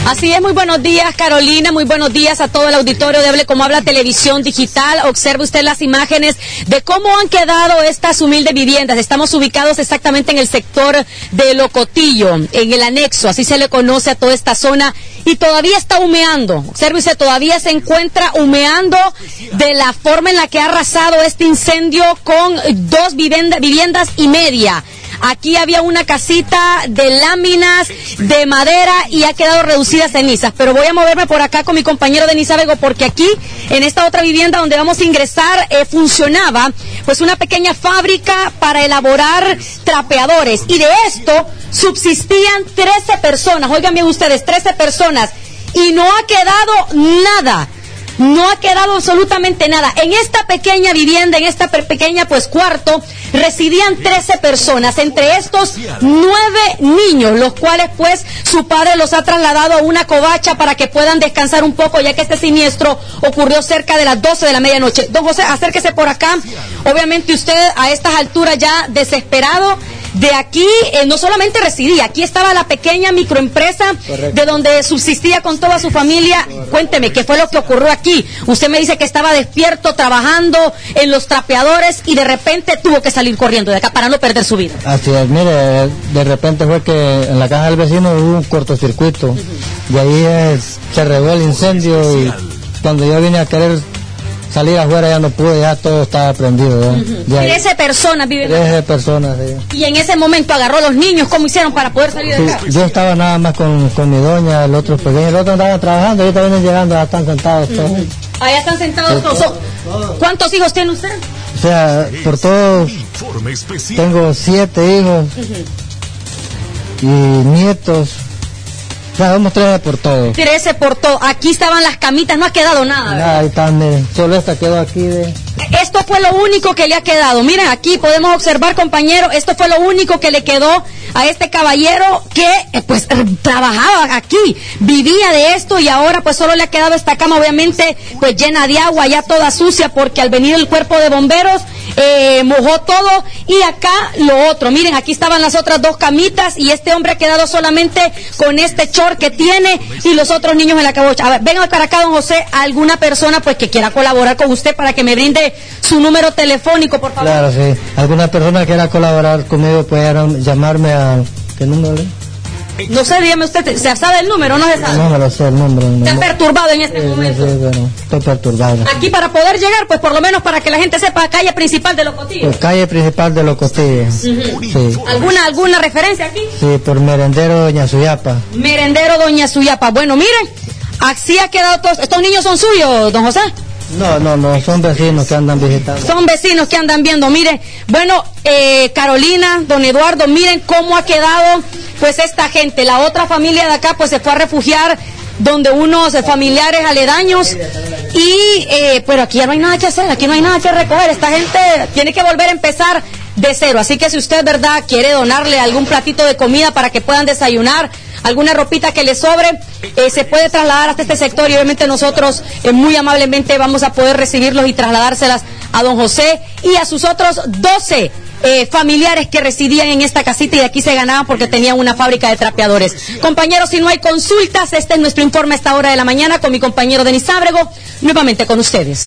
Así es, muy buenos días, Carolina, muy buenos días a todo el auditorio de Hable Como Habla Televisión Digital. Observe usted las imágenes de cómo han quedado estas humildes viviendas. Estamos ubicados exactamente en el sector de Locotillo, en el anexo, así se le conoce a toda esta zona, y todavía está humeando. Observe usted, todavía se encuentra humeando de la forma en la que ha arrasado este incendio con dos viviendas y media. Aquí había una casita de láminas de madera y ha quedado reducida a cenizas. Pero voy a moverme por acá con mi compañero Denis Ábrego, porque aquí, en esta otra vivienda donde vamos a ingresar, funcionaba pues una pequeña fábrica para elaborar trapeadores. Y de esto subsistían 13 personas. Oigan bien ustedes, 13 personas. Y no ha quedado nada. No ha quedado absolutamente nada. En esta pequeña vivienda, en esta pequeña pues cuarto, residían 13 personas, entre estos 9 niños, los cuales pues su padre los ha trasladado a una covacha para que puedan descansar un poco, ya que este siniestro ocurrió cerca de las 12 de la medianoche. Don José, acérquese por acá. Obviamente usted a estas alturas ya desesperado. De aquí no solamente residía, aquí estaba la pequeña microempresa. Correcto. De donde subsistía con toda su familia. Correcto. Cuénteme, ¿qué fue lo que ocurrió aquí? Usted me dice que estaba despierto, trabajando en los trapeadores y de repente tuvo que salir corriendo de acá para no perder su vida. Así es, mire, de repente fue que en la casa del vecino hubo un cortocircuito y ahí se regó el incendio y cuando yo vine a querer salir afuera ya no pude, ya todo estaba prendido. 13 personas viven. 13 personas, sí. Y en ese momento agarró a los niños, ¿cómo hicieron para poder salir de acá? Yo estaba nada más con mi doña, el otro pequeño, el otro andaba trabajando, ahorita vienen llegando, ya están sentados todos. Allá están sentados todos. ¿Cuántos hijos tiene usted? O sea, por todos tengo 7 hijos y nietos. O sea, vamos 13 por todo. 13 por todo. Aquí estaban las camitas, no ha quedado nada. Nada, ahí están, solo esta quedó aquí. Esto fue lo único que le ha quedado. Miren, aquí podemos observar, compañero, esto fue lo único que le quedó a este caballero que, pues, trabajaba aquí, vivía de esto y ahora, pues, solo le ha quedado esta cama, obviamente, pues, llena de agua, ya toda sucia, porque al venir el cuerpo de bomberos, mojó todo. Y acá lo otro, miren, aquí estaban las otras 2 camitas y este hombre ha quedado solamente con este short que tiene y los otros niños en la cabocha. A ver, venga para acá, don José, alguna persona pues que quiera colaborar con usted para que me brinde su número telefónico, por favor. Claro, sí. Alguna persona que quiera colaborar conmigo puede llamarme a... ¿Qué número? No sé, dígame usted, ¿se sabe el número o no se sabe? No me lo sé el número. ¿Está perturbado en este momento? Sí, bueno, estoy perturbado. Aquí para poder llegar, pues por lo menos para que la gente sepa, calle principal de Locotillo. Pues calle principal de Locotillo. Sí. ¿Alguna referencia aquí? Sí, por Merendero Doña Suyapa. Merendero Doña Suyapa. Bueno, miren, así ha quedado todo. ¿Estos niños son suyos, don José? No, son vecinos que andan visitando. Son vecinos que andan viendo, mire. Bueno, Carolina, don Eduardo, miren cómo ha quedado pues esta gente. La otra familia de acá pues se fue a refugiar donde unos familiares aledaños y pero aquí ya no hay nada que hacer, aquí no hay nada que recoger. Esta gente tiene que volver a empezar de cero. Así que si usted, verdad, quiere donarle algún platito de comida para que puedan desayunar, alguna ropita que le sobre, se puede trasladar hasta este sector y obviamente nosotros muy amablemente vamos a poder recibirlos y trasladárselas a don José y a sus otros 12 familiares que residían en esta casita y de aquí se ganaban porque tenían una fábrica de trapeadores. Compañeros, si no hay consultas, este es nuestro informe a esta hora de la mañana con mi compañero Denis Ábrego, nuevamente con ustedes.